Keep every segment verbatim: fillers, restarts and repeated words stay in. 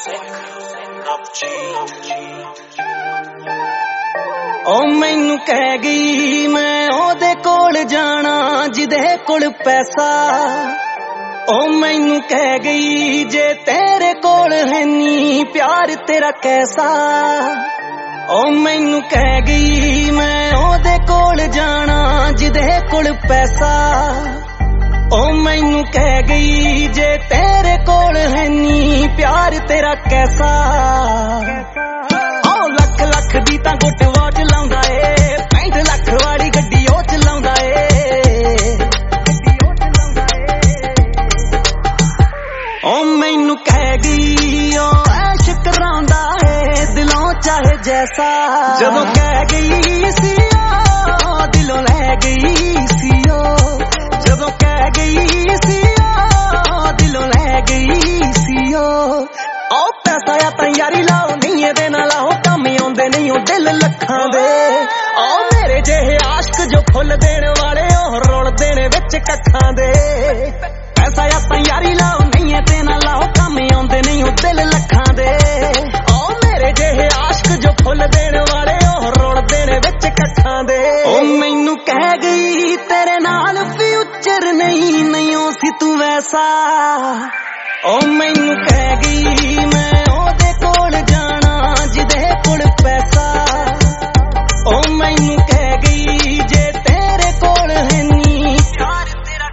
ओ मैनू कह गई मैं ओदे कोल जाना जिदे कोल पैसा। ओ मैनू कह गई जे तेरे कोल है नी प्यार तेरा कैसा। ओ मैनू कह गई मैं ओदे कोल जाना जिदे कोल पैसा। ओ मैनू कह गई जे तेरे कोल है नी प्यार तेरा कैसा। ओ लख लख दी तां गुट वॉच लाउंदा ए, पैंठ लख वाली गड्डी ओ चलाउंदा ए। ओ मैनू कह गई ओ ऐश करांदा है दिलों चाहे जैसा। जदों कह गई सी ओ दिलों लै गई सी ओ। जदों कह गई सी ओ दिलों लै गई सी ओ। ओ पैसा या तां यारी लाओ नहीं एदे नाल लाओ कम आउंदे नहीं ओ दिल लखां दे। ओ मेरे जेहे आशिक जो फुल देण वाले ओ रुलदे ने विच कखां दे। पैसा या तां यारी लाओ नहीं एदे नाल लाओ कम आउंदे नहीं ओ दिल लखां दे। ओ मेरे जेहे आशिक जो फुल देण वाले ओ रुलदे ने विच कखां दे। ओ मैनू कह गई तेरे नाल फ्यूचर नहीं नहीं ओ सी तू वैसा। ओ मैनू कह गई मैं ओदे कोल जाना जिदे कोल पैसा। ओ मैनू कह गई जे तेरे कोल है नी प्यार तेरा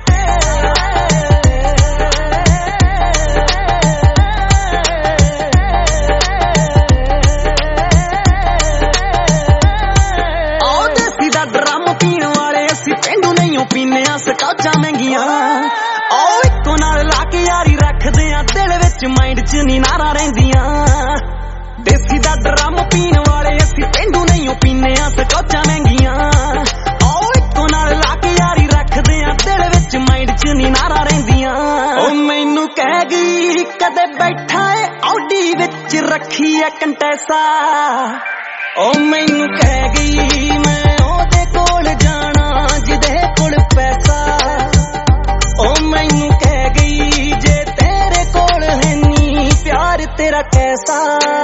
ओ देसी दा ड्रम पीण वाले असी पेंडू नहीं पीने आ स्काचा महंगियां। ओ इको नाल ला के यारी रखदे आ दिल विच माइंड च नी नारा रहिंदियां। देसी दा ड्रम पीण वाले असी पेंडू नहीं पीने आ स्काचा महंगियां। ओ इको नाल ला के यारी रखदे आ दिल विच माइंड च नी नारा रहिंदियां। ओ मैनू कह गई कदे बैठा है ऑडी विच रखी है कंटैसा। ओ मैनू कह गई मैं ओदे कोल जाना जिदे कोल पैसा। ओ मैनू कह गई जे तेरे कोल है नी प्यार तेरा कैसा।